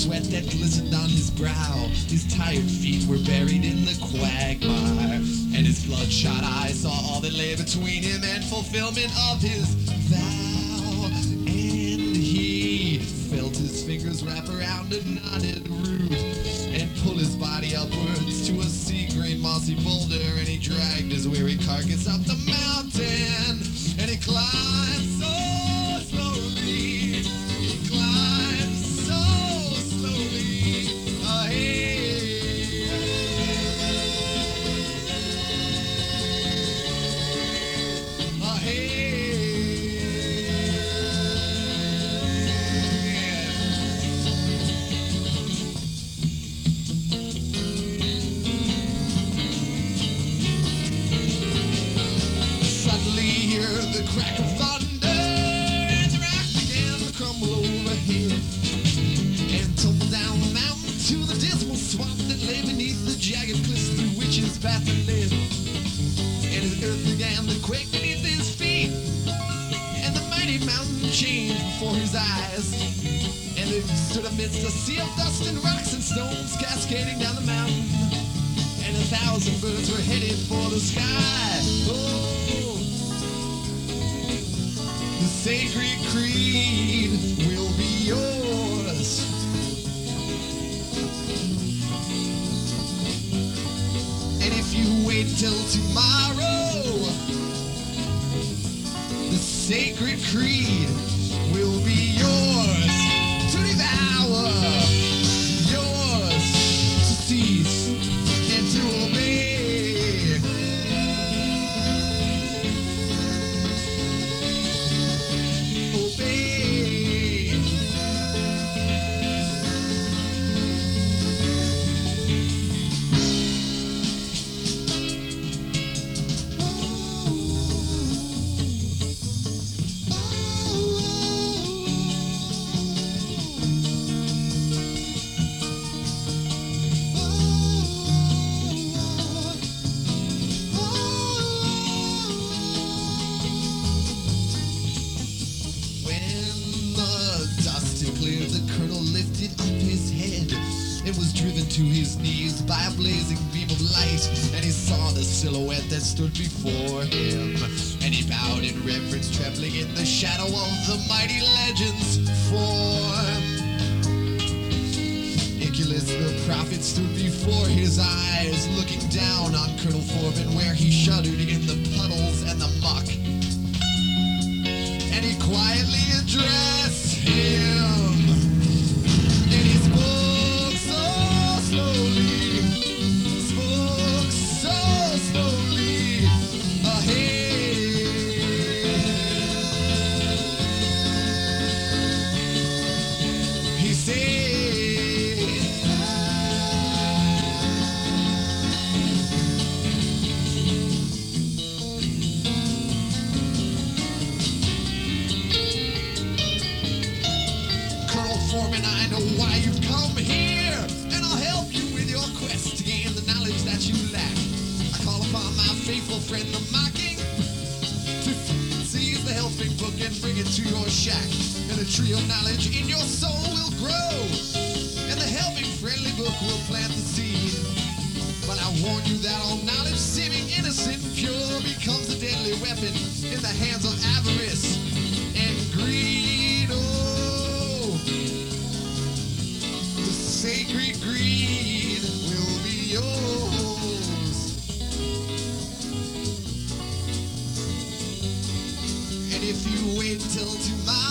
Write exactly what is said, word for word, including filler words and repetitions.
sweat that glistened on his brow. His tired feet were buried in the quagmire, and his bloodshot eyes saw all that lay between him and fulfillment of his vow. And he felt his fingers wrap around a knotted root and pull his body upwards to a sea-green mossy boulder, and he dragged his weary carcass up the mountain, and he climbed so slowly, he climbed so slowly, ahead, ahead. The crack of thunder as the rock began to crumble overhead and tumble down the mountain to the dismal swamp that lay beneath the jagged cliffs through which his path had led. And his earth began to quake beneath his feet, and the mighty mountain changed before his eyes, and they stood amidst a sea of dust and rocks and stones cascading down the mountain, and a thousand birds were headed for the sky. Oh, the sacred creed will be yours. And if you wait till tomorrow, the sacred creed will be yours to devour, yours to seize and to obey. To his knees by a blazing beam of light, and he saw the silhouette that stood before him, and he bowed in reverence, trembling in the shadow of the mighty legend's form. Iculus the prophet stood before his eyes, looking down on Colonel Forbin where he shuddered in the puddles and the muck, and he quietly addressed him, and he spoke slowly, spoke so slowly, ahead. He said, Colonel Forbin, I know why you've come here, and I'll help you with your quest to gain the knowledge that you lack. I call upon my faithful friend the Mocking to seize the helping book and bring it to your shack, and the tree of knowledge in your soul will grow, and the helping friendly book will plant the seed. But I warn you that all knowledge seeming innocent and pure becomes a deadly weapon in the hands of avarice and greed. Oh, the sacred greed will be yours. And if you wait till tomorrow,